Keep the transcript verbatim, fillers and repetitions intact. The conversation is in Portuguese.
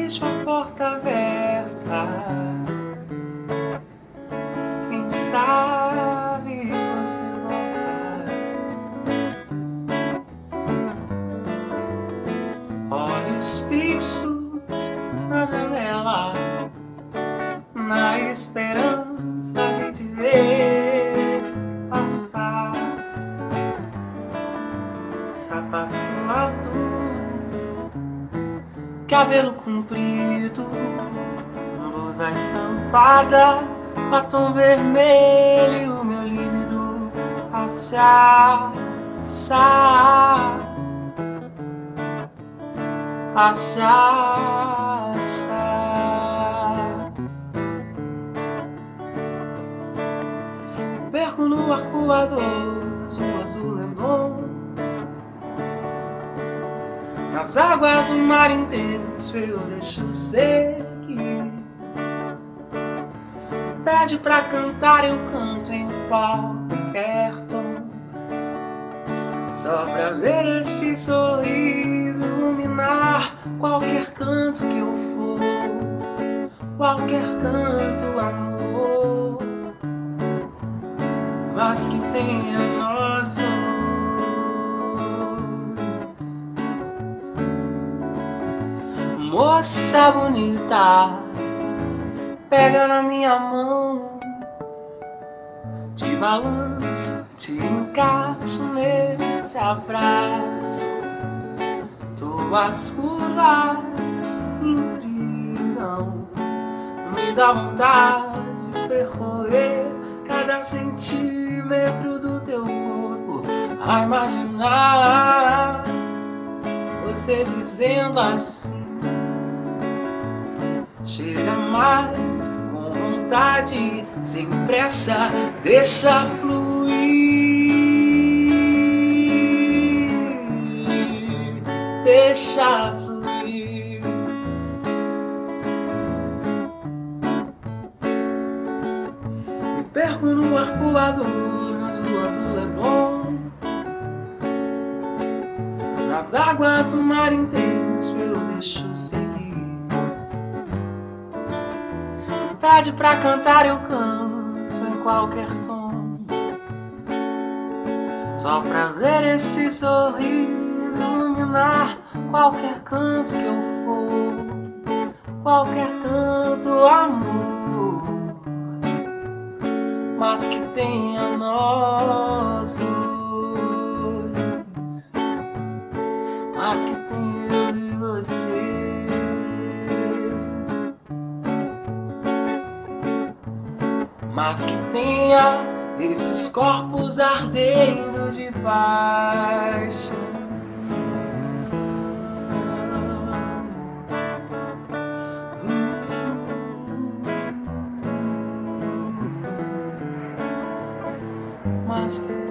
deixo a porta aberta. Quem sabe você volta. Olhos fixos na janela, na esperança de te ver passar. Sapato maduro, cabelo comprido, blusa estampada, batom vermelho, meu líbido a se assar, a se assar. Perco no arcoador, azul, azul, lemon. Nas águas do mar intenso eu deixo seguir. Pede pra cantar, eu canto em qualquer tom, só pra ver esse sorriso iluminar qualquer canto que eu for, qualquer canto, amor, mas que tenha nós dois. Moça bonita, pega na minha mão, te balanço, te encaixo nesse abraço. Tuas curvas intrigam, me dá vontade de percorrer cada centímetro do teu corpo, a imaginar você dizendo assim. Chega mais com vontade, sem pressa, deixa fluir, deixa fluir. Me perco no arcoador, nas ruas do Leblon, nas águas do mar intenso eu deixo seguir. Pede pra cantar, eu canto em qualquer tom, só pra ver esse sorriso iluminar qualquer canto que eu for, qualquer canto, amor, mas que tenha nós dois, mas que tenha eu e você. Mas que tenha esses corpos ardendo de paixão. Mas que